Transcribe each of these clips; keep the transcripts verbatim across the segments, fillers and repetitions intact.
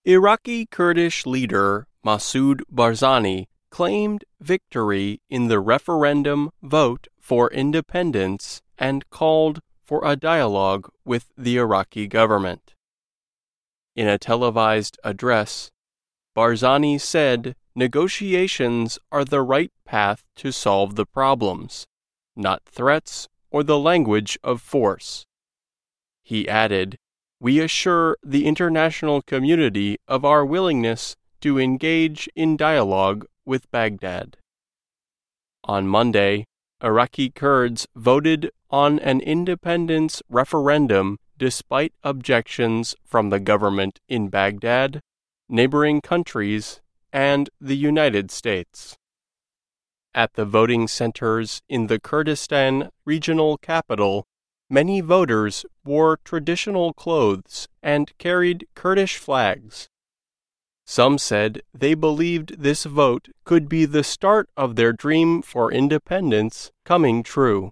Iraqi Kurdish leader Masoud Barzani claimed victory in the referendum vote for independence and called for a dialogue with the Iraqi government. In a televised address, Barzani said negotiations are the right path to solve the problems, not threats or the language of force. He added, "We assure the international community of our willingness to engage in dialogue with Baghdad." On Monday, Iraqi Kurds voted on an independence referendum despite objections from the government in Baghdad, neighboring countries, and the United States. At the voting centers in the Kurdistan regional capital, many voters wore traditional clothes and carried Kurdish flags. Some said they believed this vote could be the start of their dream for independence coming true.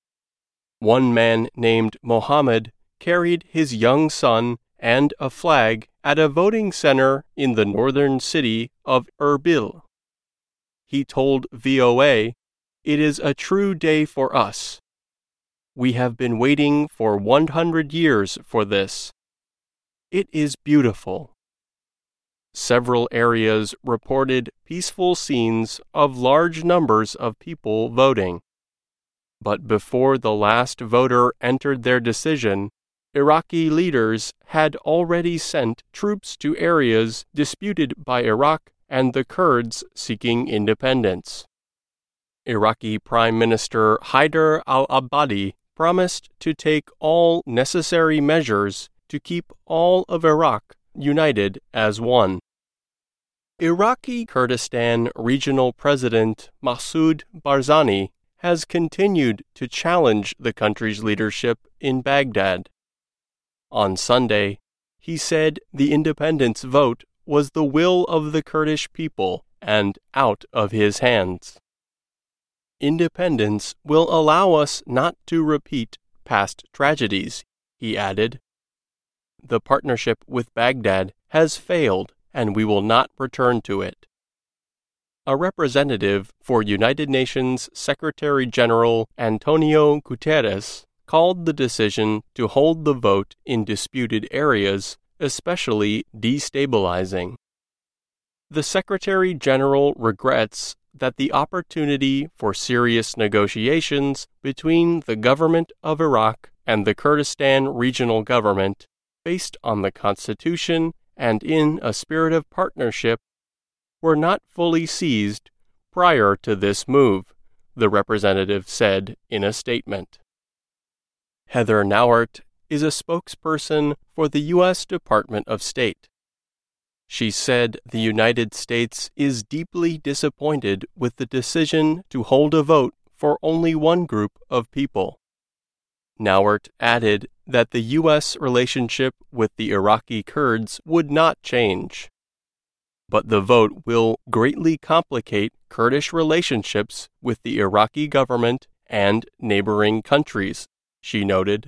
One man named Mohammed carried his young son and a flag at a voting center in the northern city of Erbil. He told V O A, "It is a true day for us. We have been waiting for one hundred years for this. It is beautiful." Several areas reported peaceful scenes of large numbers of people voting. But before the last voter entered their decision, Iraqi leaders had already sent troops to areas disputed by Iraq and the Kurds seeking independence. Iraqi Prime Minister Haider al-Abadi promised to take all necessary measures to keep all of Iraq united as one. Iraqi Kurdistan Regional President Masoud Barzani has continued to challenge the country's leadership in Baghdad. On Sunday, he said the independence vote was the will of the Kurdish people and out of his hands. "Independence will allow us not to repeat past tragedies," he added. "The partnership with Baghdad has failed, and we will not return to it." A representative for United Nations Secretary-General Antonio Guterres called the decision to hold the vote in disputed areas especially destabilizing. The Secretary-General regrets that the opportunity for serious negotiations between the government of Iraq and the Kurdistan regional government, based on the Constitution and in a spirit of partnership, were not fully seized prior to this move, the representative said in a statement. Heather Nauert is a spokesperson for the U S Department of State. She said the United States is deeply disappointed with the decision to hold a vote for only one group of people. Nauert added that the U S relationship with the Iraqi Kurds would not change. But the vote will greatly complicate Kurdish relationships with the Iraqi government and neighboring countries, she noted.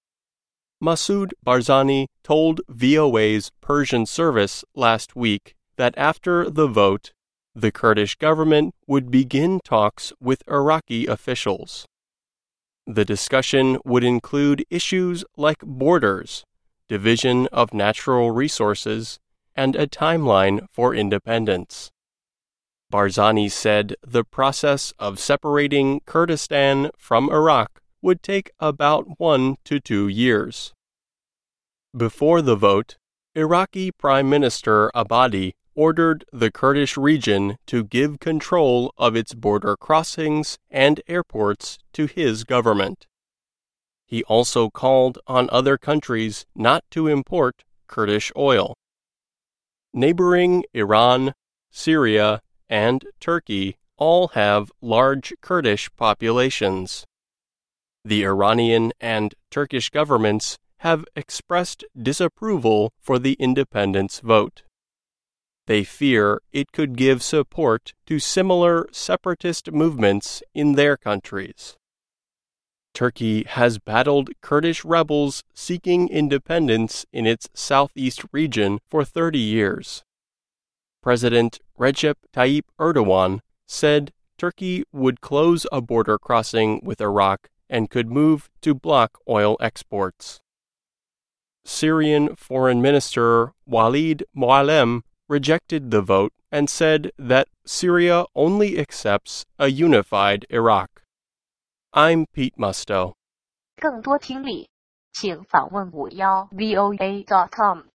Masoud Barzani told V O A's Persian service last week that after the vote, the Kurdish government would begin talks with Iraqi officials. The discussion would include issues like borders, division of natural resources, and a timeline for independence. Barzani said the process of separating Kurdistan from Iraq would take about one to two years. Before the vote, Iraqi Prime Minister Abadi ordered the Kurdish region to give control of its border crossings and airports to his government. He also called on other countries not to import Kurdish oil. Neighboring Iran, Syria, and Turkey all have large Kurdish populations. The Iranian and Turkish governments have expressed disapproval for the independence vote. They fear it could give support to similar separatist movements in their countries. Turkey has battled Kurdish rebels seeking independence in its southeast region for thirty years. President Recep Tayyip Erdogan said Turkey would close a border crossing with Iraq and could move to block oil exports. Syrian Foreign Minister Walid Muallem rejected the vote and said that Syria only accepts a unified Iraq. I'm Pete Musto. 更多听力，请访问五幺 V O A dot com。